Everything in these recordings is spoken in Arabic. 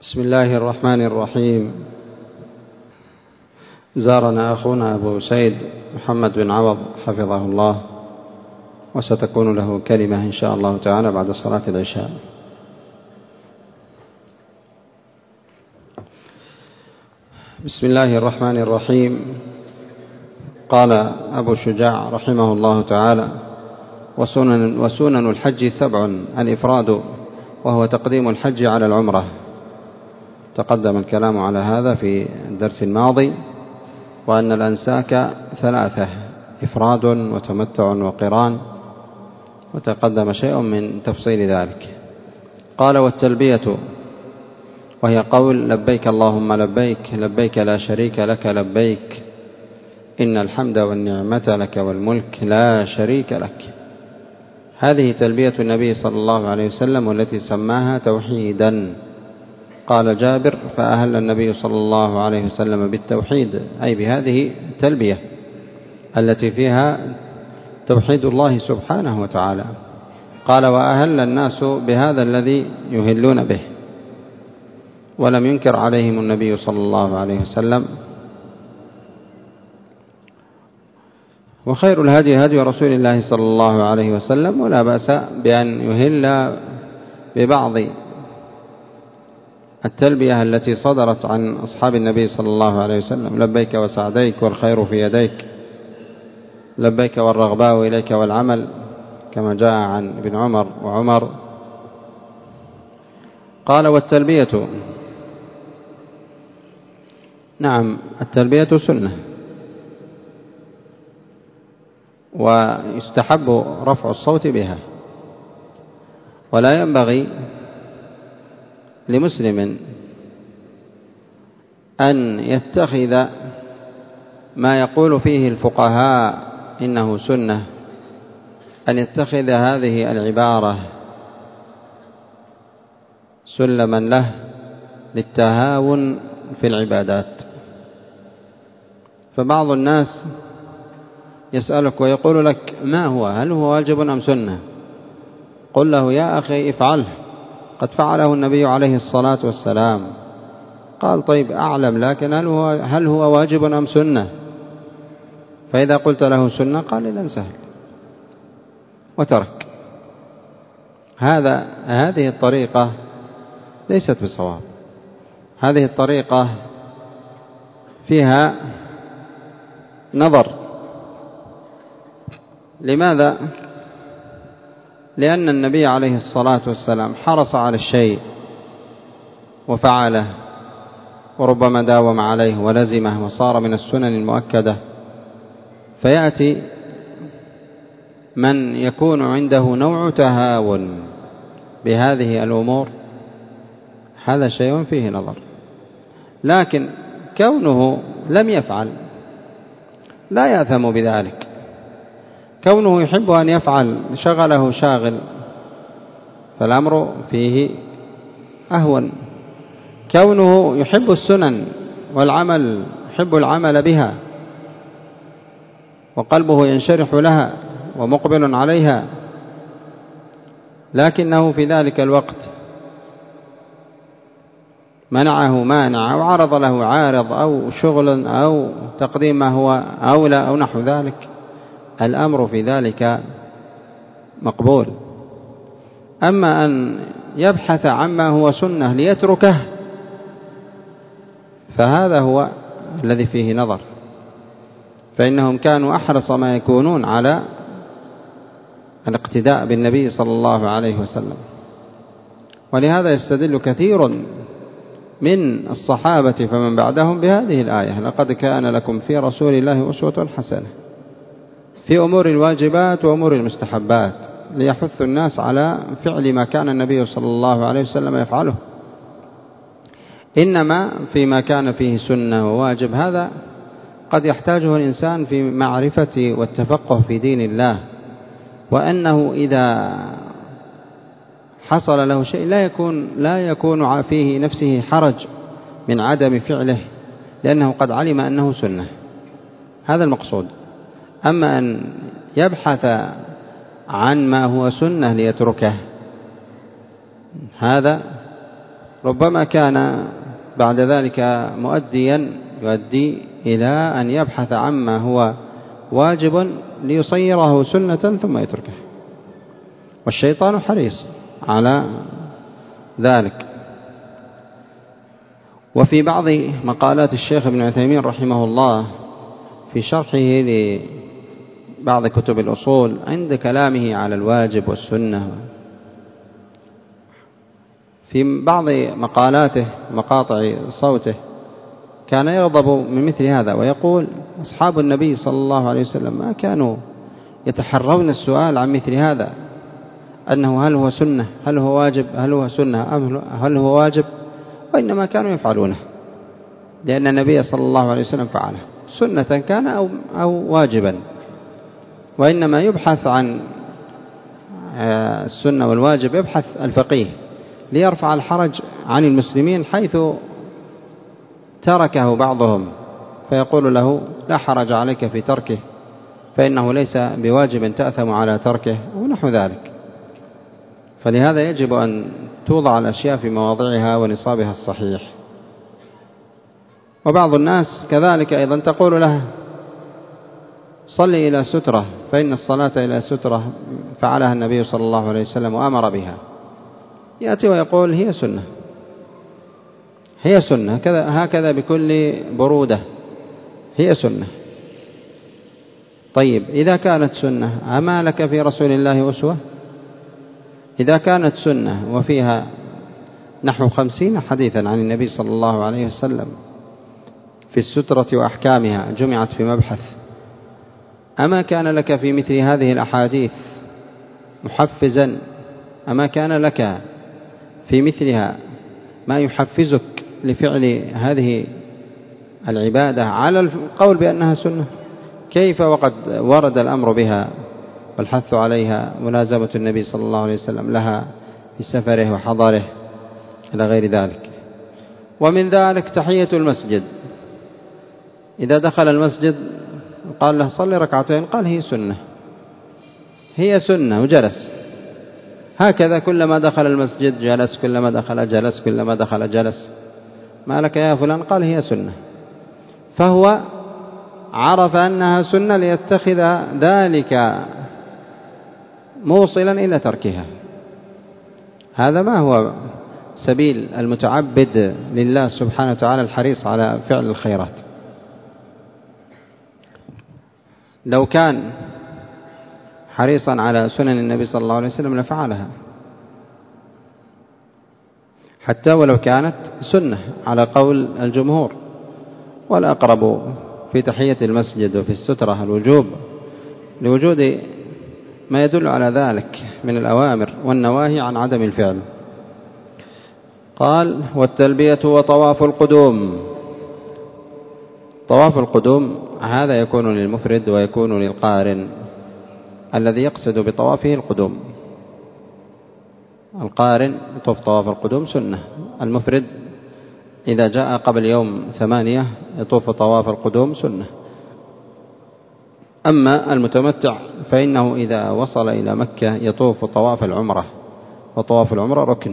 بسم الله الرحمن الرحيم. زارنا أخونا أبو سيد محمد بن عوض حفظه الله، وستكون له كلمة إن شاء الله تعالى بعد صلاة العشاء. بسم الله الرحمن الرحيم. قال أبو شجاع رحمه الله تعالى: وسنن الحج 7: الإفراد، وهو تقديم الحج على العمرة. تقدم الكلام على هذا في الدرس الماضي، وأن الأنساك 3: إفراد وتمتع وقران، وتقدم شيء من تفصيل ذلك. قال: والتلبية، وهي قول لبيك اللهم لبيك، لبيك لا شريك لك لبيك، إن الحمد والنعمة لك والملك لا شريك لك. هذه تلبية النبي صلى الله عليه وسلم، والتي سماها توحيدا. قال جابر: فأهل النبي صلى الله عليه وسلم بالتوحيد، أي بهذه التلبية التي فيها توحيد الله سبحانه وتعالى. قال: وأهل الناس بهذا الذي يهلون به، ولم ينكر عليهم النبي صلى الله عليه وسلم. وخير الهدي هدي رسول الله صلى الله عليه وسلم، ولا بأس بأن يهل ببعض التلبية التي صدرت عن أصحاب النبي صلى الله عليه وسلم: لبيك وسعديك والخير في يديك، لبيك والرغباء إليك والعمل، كما جاء عن ابن عمر وعمر. قال: والتلبية، نعم، التلبية سنة، ويستحب رفع الصوت بها، ولا ينبغي لمسلم أن يتخذ ما يقول فيه الفقهاء إنه سنة، أن يتخذ هذه العبارة سلما له للتهاون في العبادات. فبعض الناس يسألك ويقول لك: ما هو؟ هل هو واجب أم سنة؟ قل له: يا أخي افعله، قد فعله النبي عليه الصلاة والسلام. قال: طيب أعلم، لكن هل هو واجب أم سنة؟ فإذا قلت له سنة قال: إذن سهل، وترك. هذه الطريقة ليست بصواب. هذه الطريقة فيها نظر. لماذا؟ لأن النبي عليه الصلاة والسلام حرص على الشيء وفعله، وربما داوم عليه ولزمه وصار من السنن المؤكدة. فيأتي من يكون عنده نوع تهاون بهذه الأمور، هذا شيء فيه نظر. لكن كونه لم يفعل لا يأثم بذلك. كونه يحب أن يفعل شغله شاغل، فالأمر فيه أهون. كونه يحب السنن والعمل، يحب العمل بها، وقلبه ينشرح لها ومقبل عليها، لكنه في ذلك الوقت منعه مانع، أو عرض له عارض، أو شغل، أو تقديم ما هو أولى، أو نحو ذلك، الأمر في ذلك مقبول. أما أن يبحث عما هو سنة ليتركه، فهذا هو الذي فيه نظر. فإنهم كانوا أحرص ما يكونون على الاقتداء بالنبي صلى الله عليه وسلم. ولهذا يستدل كثير من الصحابة فمن بعدهم بهذه الآية: لقد كان لكم في رسول الله أسوة حسنة في أمور الواجبات وأمور المستحبات، ليحث الناس على فعل ما كان النبي صلى الله عليه وسلم يفعله. إنما فيما كان فيه سنة وواجب، هذا قد يحتاجه الإنسان في معرفة والتفقه في دين الله، وأنه إذا حصل له شيء لا يكون فيه نفسه حرج من عدم فعله، لأنه قد علم أنه سنة. هذا المقصود. أما أن يبحث عن ما هو سنة ليتركه، هذا ربما كان بعد ذلك مؤديا يؤدي إلى أن يبحث عما هو واجب ليصيره سنة ثم يتركه، والشيطان حريص على ذلك. وفي بعض مقالات الشيخ ابن عثيمين رحمه الله في شرحه لبعض كتب الأصول عند كلامه على الواجب والسنة، في بعض مقالاته مقاطع صوته كان يغضب من مثل هذا ويقول: أصحاب النبي صلى الله عليه وسلم ما كانوا يتحرون السؤال عن مثل هذا، أنه هل هو سنة، هل هو واجب، هل هو سنة، هل هو واجب، وإنما كانوا يفعلونه لأن النبي صلى الله عليه وسلم فعله سنة كان أو واجبا، وإنما يبحث عن السنة والواجب يبحث الفقيه ليرفع الحرج عن المسلمين، حيث تركه بعضهم فيقول له: لا حرج عليك في تركه فإنه ليس بواجب تأثم على تركه، ونحو ذلك. فلهذا يجب أن توضع الأشياء في مواضعها ونصابها الصحيح. وبعض الناس كذلك أيضا تقول له: صل إلى سترة، فإن الصلاة إلى سترة فعلها النبي صلى الله عليه وسلم وأمر بها. يأتي ويقول: هي سنة، هي سنة، هكذا بكل برودة، هي سنة. طيب إذا كانت سنة أما لك في رسول الله أسوة؟ إذا كانت سنة وفيها نحو 50 حديثا عن النبي صلى الله عليه وسلم في السترة وأحكامها جمعت في مبحث، أما كان لك في مثل هذه الأحاديث محفزا؟ أما كان لك في مثلها ما يحفزك لفعل هذه العبادة على القول بأنها سنة؟ كيف وقد ورد الأمر بها والحث عليها، ملازمة النبي صلى الله عليه وسلم لها في سفره وحضره إلى غير ذلك. ومن ذلك تحية المسجد، إذا دخل المسجد قال له: صلي ركعتين، قال: هي سنة، هي سنة، وجلس. هكذا كلما دخل المسجد جلس، كلما دخل جلس، كلما دخل جلس. ما لك يا فلان؟ قال: هي سنة. فهو عرف أنها سنة ليتخذ ذلك موصلا إلى تركها. هذا ما هو سبيل المتعبد لله سبحانه وتعالى الحريص على فعل الخيرات. لو كان حريصا على سنن النبي صلى الله عليه وسلم لفعلها، حتى ولو كانت سنة على قول الجمهور. والأقرب في تحية المسجد وفي السترة الوجوب، لوجود ما يدل على ذلك من الأوامر والنواهي عن عدم الفعل. قال: والتلبية وطواف القدوم. طواف القدوم هذا يكون للمفرد ويكون للقارن الذي يقصد بطوافه القدوم. القارن يطوف طواف القدوم سنة، المفرد إذا جاء قبل يوم 8 يطوف طواف القدوم سنة. أما المتمتع فإنه إذا وصل إلى مكة يطوف طواف العمرة، وطواف العمرة ركن.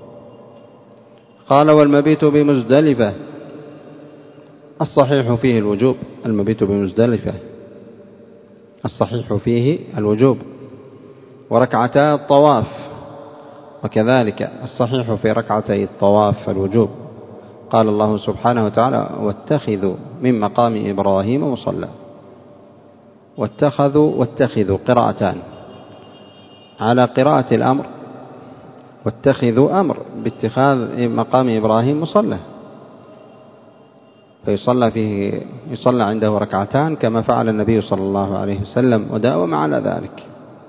قال: والمبيت بمزدلفة، الصحيح فيه الوجوب. المبيت بمزدلفة الصحيح فيه الوجوب، وركعتا الطواف وكذلك الصحيح في ركعتي الطواف الوجوب. قال الله سبحانه وتعالى: واتخذوا من مقام إبراهيم مصلى. واتخذوا قراءتان، على قراءة الأمر، واتخذوا أمر باتخاذ مقام إبراهيم مصلى، فيصلى فيه، يصلى عنده ركعتان كما فعل النبي صلى الله عليه وسلم وداوم على ذلك،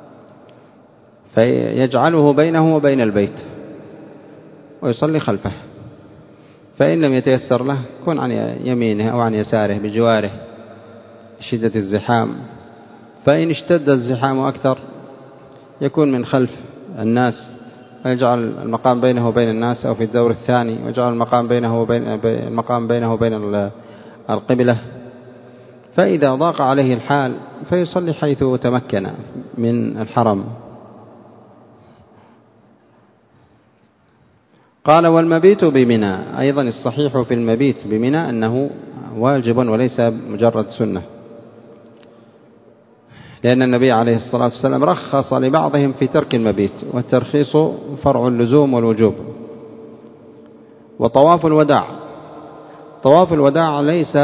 فيجعله بينه وبين البيت ويصلي خلفه. فإن لم يتيسر له يكون عن يمينه أو عن يساره بجواره شدة الزحام. فإن اشتد الزحام أكثر يكون من خلف الناس، ويجعل المقام بينه وبين الناس، أو في الدور الثاني ويجعل المقام بينه وبين القبلة. فإذا ضاق عليه الحال فيصلي حيث تمكن من الحرم. قال والمبيت بمنى، أيضا الصحيح في المبيت بمنى أنه واجب وليس مجرد سنة، لأن النبي عليه الصلاة والسلام رخص لبعضهم في ترك المبيت، والترخيص فرع اللزوم والوجوب. وطواف الوداع، طواف الوداع ليس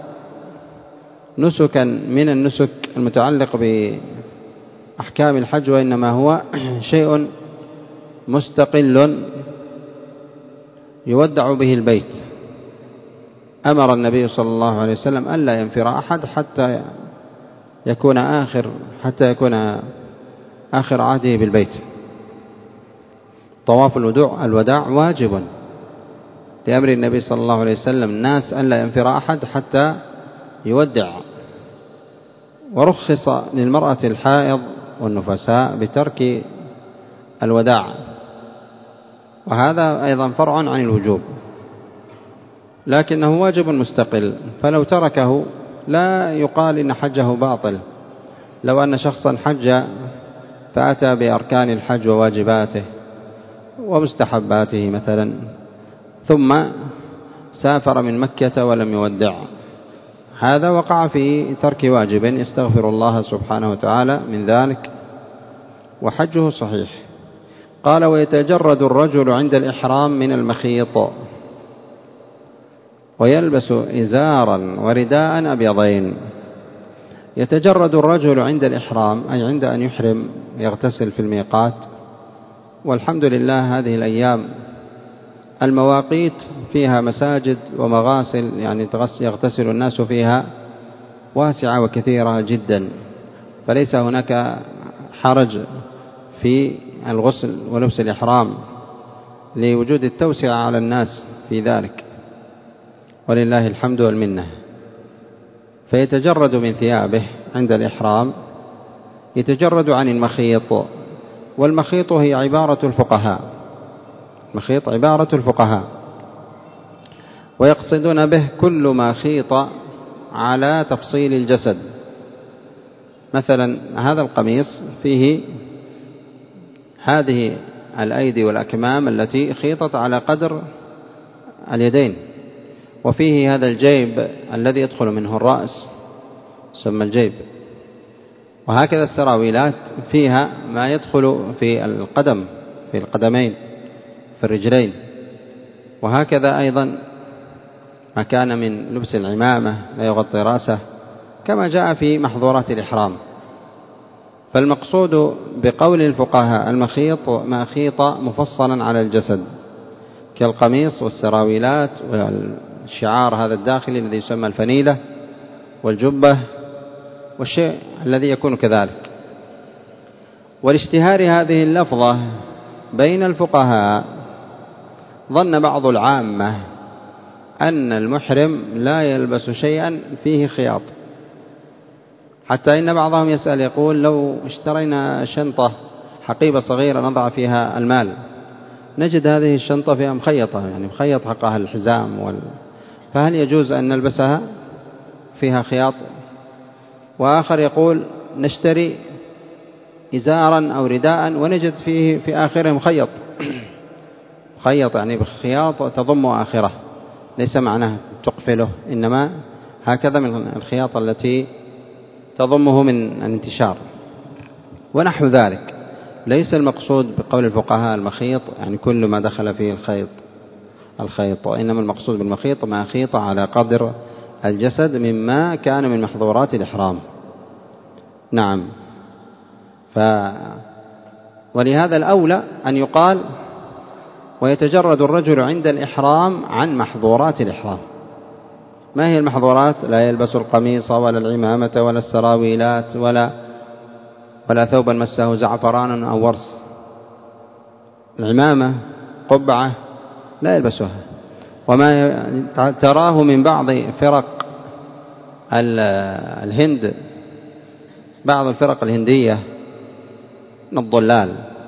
نسكا من النسك المتعلق بأحكام الحج، وإنما هو شيء مستقل يودع به البيت. أمر النبي صلى الله عليه وسلم ألا ينفر أحد حتى يكون آخر عهده بالبيت. طواف الوداع واجب لأمر النبي صلى الله عليه وسلم الناس ألا ينفر أحد حتى يودع. ورخص للمرأة الحائض والنفساء بترك الوداع، وهذا أيضا فرع عن الوجوب، لكنه واجب مستقل، فلو تركه لا يقال إن حجه باطل. لو أن شخصا حج فأتى بأركان الحج وواجباته ومستحباته مثلا، ثم سافر من مكة ولم يودع، هذا وقع في ترك واجب، يستغفر الله سبحانه وتعالى من ذلك وحجه صحيح. قال ويتجرد الرجل عند الإحرام من المخيط، ويلبس إزارا ورداء أبيضين. يتجرد الرجل عند الإحرام أي عند أن يحرم، يغتسل في الميقات. والحمد لله هذه الأيام المواقيت فيها مساجد ومغاسل، يعني يغتسل الناس فيها واسعة وكثيرة جدا، فليس هناك حرج في الغسل ولبس الإحرام لوجود التوسعة على الناس في ذلك، ولله الحمد والمنة. فيتجرد من ثيابه عند الإحرام، يتجرد عن المخيط. والمخيط هي عبارة الفقهاء، مخيط عبارة الفقهاء، ويقصدون به كل ما خيط على تفصيل الجسد. مثلا هذا القميص فيه هذه الأيدي والأكمام التي خيطت على قدر اليدين، وفيه هذا الجيب الذي يدخل منه الرأس يسمى الجيب، وهكذا السراويلات فيها ما يدخل في القدم، في القدمين، في الرجلين، وهكذا أيضا ما كان من لبس العمامة لا يغطي رأسه، كما جاء في محظورات الإحرام. فالمقصود بقول الفقهاء المخيط ما خيط مفصلا على الجسد، كالقميص والسراويلات والشعار هذا الداخلي الذي يسمى الفنيلة والجبة والشيء الذي يكون كذلك. ولاشتهار هذه اللفظة بين الفقهاء ظن بعض العامة أن المحرم لا يلبس شيئا فيه خياط، حتى إن بعضهم يسأل يقول لو اشترينا شنطة حقيبة صغيرة نضع فيها المال نجد هذه الشنطة فيها مخيطة، يعني مخيط حقها الحزام فهل يجوز أن نلبسها فيها خياط؟ وآخر يقول نشتري إزارا أو رداء ونجد فيه في آخره مخيط مخيط، يعني بخياط تضم آخره، ليس معناه تقفله، إنما هكذا من الخياطة التي تضمه من الانتشار ونحو ذلك. ليس المقصود بقول الفقهاء المخيط يعني كل ما دخل فيه الخيط، وإنما المقصود بالمخيط ما خيط على قدر الجسد مما كان من محظورات الإحرام. نعم. ولهذا الأولى أن يقال ويتجرد الرجل عند الإحرام عن محظورات الإحرام. ما هي المحظورات؟ لا يلبس القميص ولا العمامة ولا السراويلات ولا ثوبا مسه زعفران أو ورس. العمامة قبعة لا يلبسها. وما تراه من بعض فرق الهند، بعض الفرق الهندية من الضلال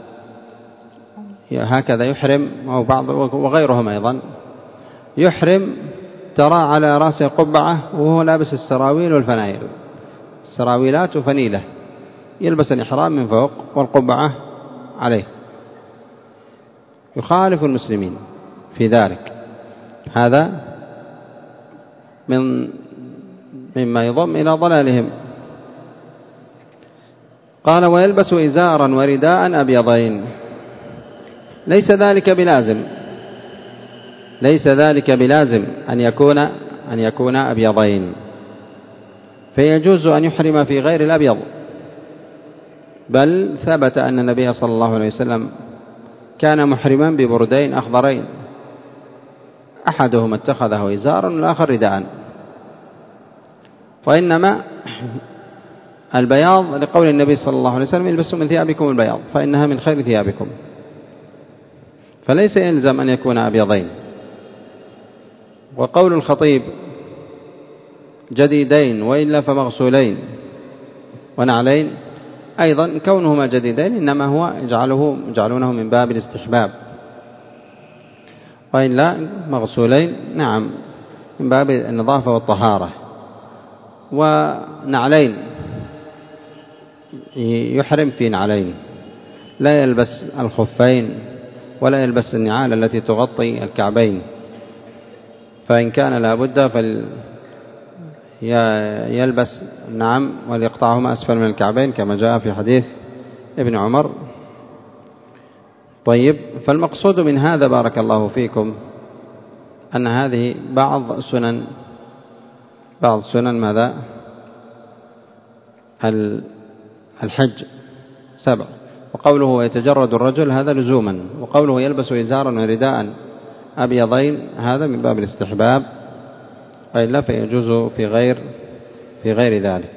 هكذا يحرم، أو بعض وغيرهم أيضا يحرم ترى على رأسه قبعة وهو لابس السراويل والفنايل، سراويلات وفنيلة، يلبس الإحرام من فوق والقبعة عليه، يخالف المسلمين. في ذلك. هذا مما يضم إلى ضلالهم. قال ويلبس إزارا ورداء أبيضين. ليس ذلك بلازم أن يكون أبيضين، فيجوز أن يحرم في غير الأبيض، بل ثبت أن النبي صلى الله عليه وسلم كان محرما ببردين أخضرين، أحدهما اتخذه إزارا والآخر رداء. وإنما البياض لقول النبي صلى الله عليه وسلم البسوا من ثيابكم البياض فإنها من خير ثيابكم، فليس يلزم أن يكون أبيضين. وقول الخطيب جديدين وإلا فمغسولين ونعلين، أيضا كونهما جديدين إنما هو يجعلونه من باب الاستحباب، وإلا مغسولين نعم من باب النظافة والطهارة. ونعلين يحرم في نعلين، لا يلبس الخفين ولا يلبس النعال التي تغطي الكعبين، فإن كان لا بد يلبس نعم وليقطعهما أسفل من الكعبين كما جاء في حديث ابن عمر. طيب، فالمقصود من هذا بارك الله فيكم أن هذه بعض سنن ماذا؟ الحج 7. وقوله يتجرد الرجل هذا لزوما، وقوله يلبس إزارا ورداء أبيضين هذا من باب الاستحباب، وإلا فيجوز في غير ذلك.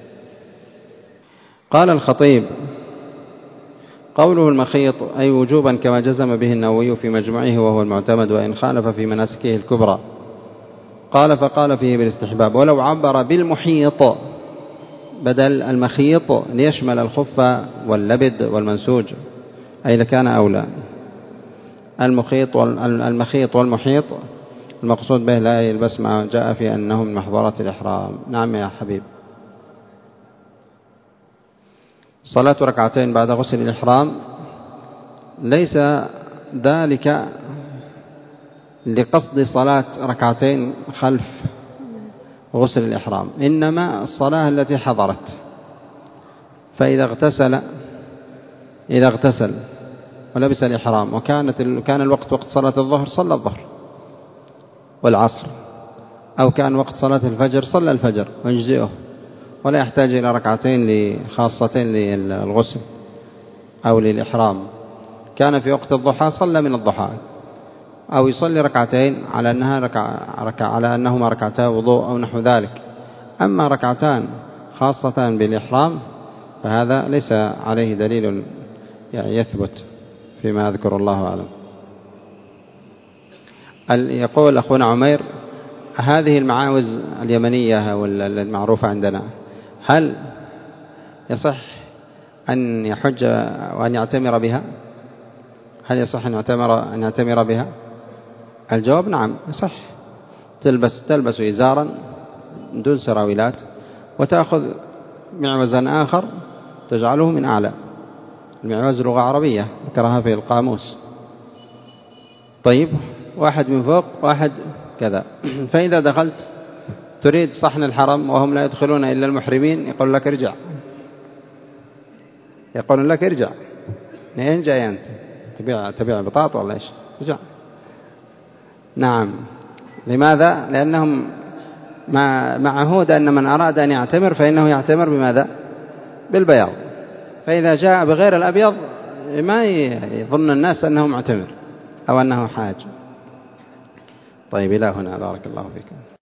قال الخطيب قوله المخيط أي وجوبا كما جزم به النووي في مجموعه وهو المعتمد، وإن خالف في مناسكه الكبرى. فقال فيه بالاستحباب، ولو عبر بالمحيط بدل المخيط ليشمل الخف واللبد والمنسوج أي لكان أولى. المخيط والمحيط المقصود به لا يلبس ما جاء في أنه من محظورات الإحرام. نعم يا حبيب. صلاة ركعتين بعد غسل الإحرام ليس ذلك لقصد صلاة ركعتين خلف غسل الإحرام، إنما الصلاة التي حضرت. فإذا اغتسل ولبس الإحرام كان الوقت وقت صلاة الظهر صلى الظهر والعصر، أو كان وقت صلاة الفجر صلى الفجر ويجزئه، ولا يحتاج إلى ركعتين خاصتين للغسل أو للإحرام. كان في وقت الضحى صلى من الضحى، أو يصلي ركعتين على أنهما ركعتا وضوء أو نحو ذلك. أما ركعتان خاصة بالإحرام فهذا ليس عليه دليل يثبت فيما أذكر الله أعلم. يقول أخونا عمير هذه المعاوز اليمنية المعروفة عندنا هل يصح أن يحج وأن يعتمر بها؟ هل يصح أن يعتمر بها؟ الجواب نعم يصح. تلبس إزارا دون سراويلات وتأخذ معوزا آخر تجعله من أعلى. المعوز لغة عربية ذكرها في القاموس. طيب، واحد من فوق واحد كذا. فإذا دخلت تريد صحن الحرم وهم لا يدخلون إلا المحرمين يقول لك ارجع، يقول لك ارجع. منين جاي أنت؟ تبيع بطاطا ولا إيش؟ ارجع. نعم. لماذا؟ لأنهم معهود أن من أراد أن يعتمر فإنه يعتمر بماذا؟ بالبياض. فإذا جاء بغير الأبيض ما يظن الناس أنه معتمر أو أنه حاج. طيب، إلى هنا بارك الله فيكم.